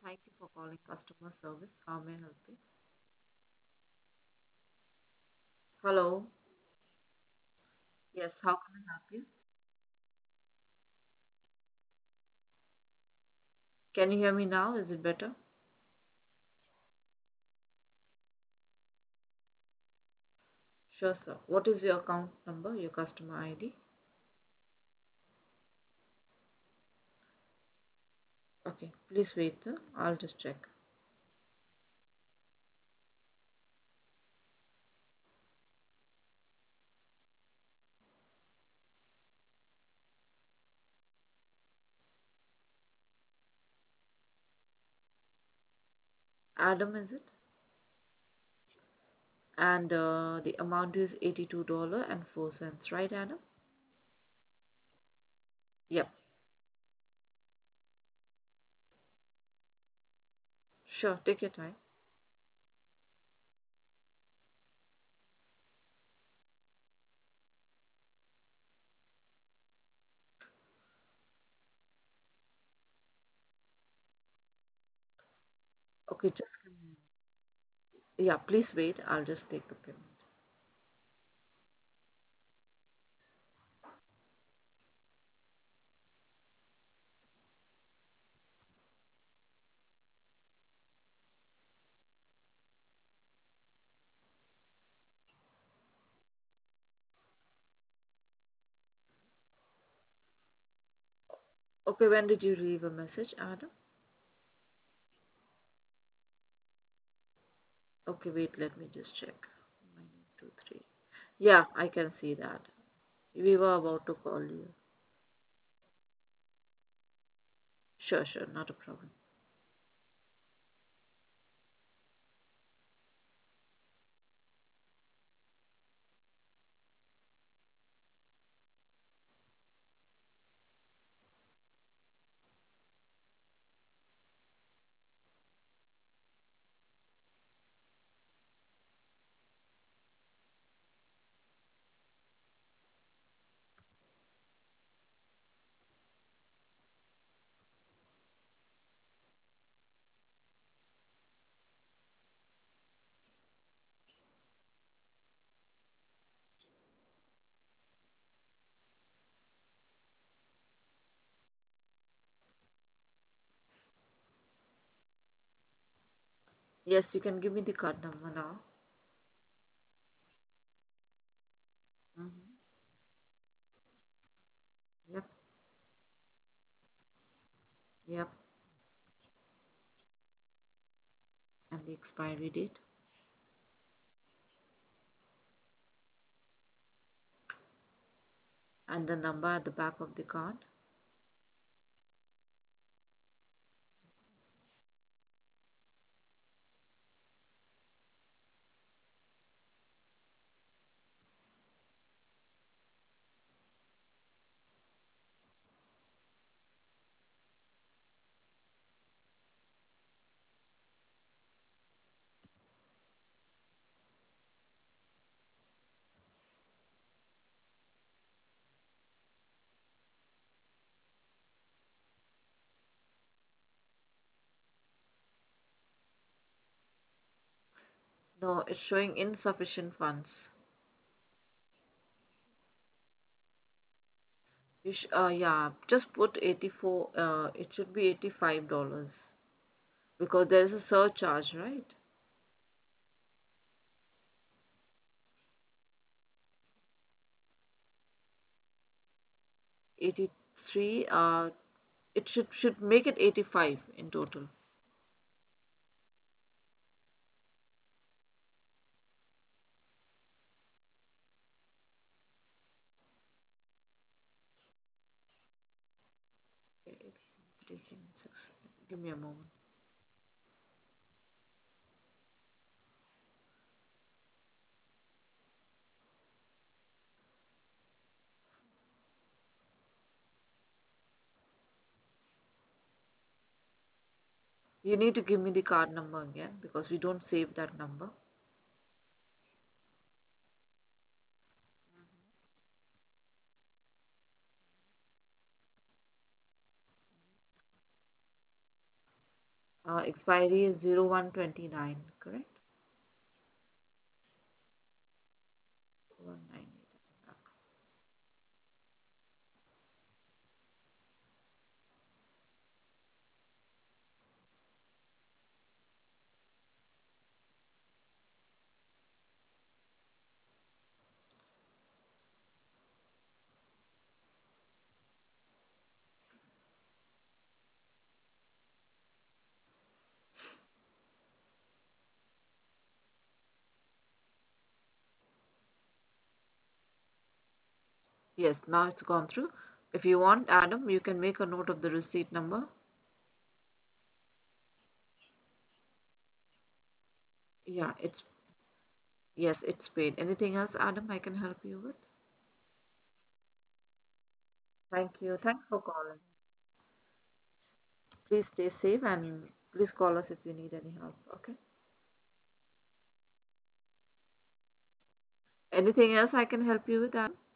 Thank you for calling customer service. How may I help you? Hello. Yes, how can I help you? Can you hear me now? Is it better? Sure, sir. What is your account number, your customer ID? Okay, please wait, sir. I'll just check. Adam, is it? And the amount is $82.04, right, Adam? Yep. Sure, take your time. Okay, just give me. Yeah, please wait. I'll just take the payment. Okay, when did you leave a message, Adam? Okay, wait, let me just check. 923. Yeah, I can see that. We were about to call you. Sure, sure, not a problem. Yes, you can give me the card number now. Mm-hmm. Yep, yep. And the expiry date and the number at the back of the card. No, it's showing insufficient funds. Yeah, just put 84. It should be $85 because there is a surcharge, right? 83. It should make it 85 in total. Okay, 376. Give me a moment. You need to give me the card number again because we don't save that number. Expiry is 0129, correct? 198. Yes, now it's gone through. If you want, Adam, you can make a note of the receipt number. Yeah, it's yes, it's paid. Anything else, Adam, I can help you with? Thank you. Thanks for calling. Please stay safe and please call us if you need any help. Okay. Anything else I can help you with, Adam?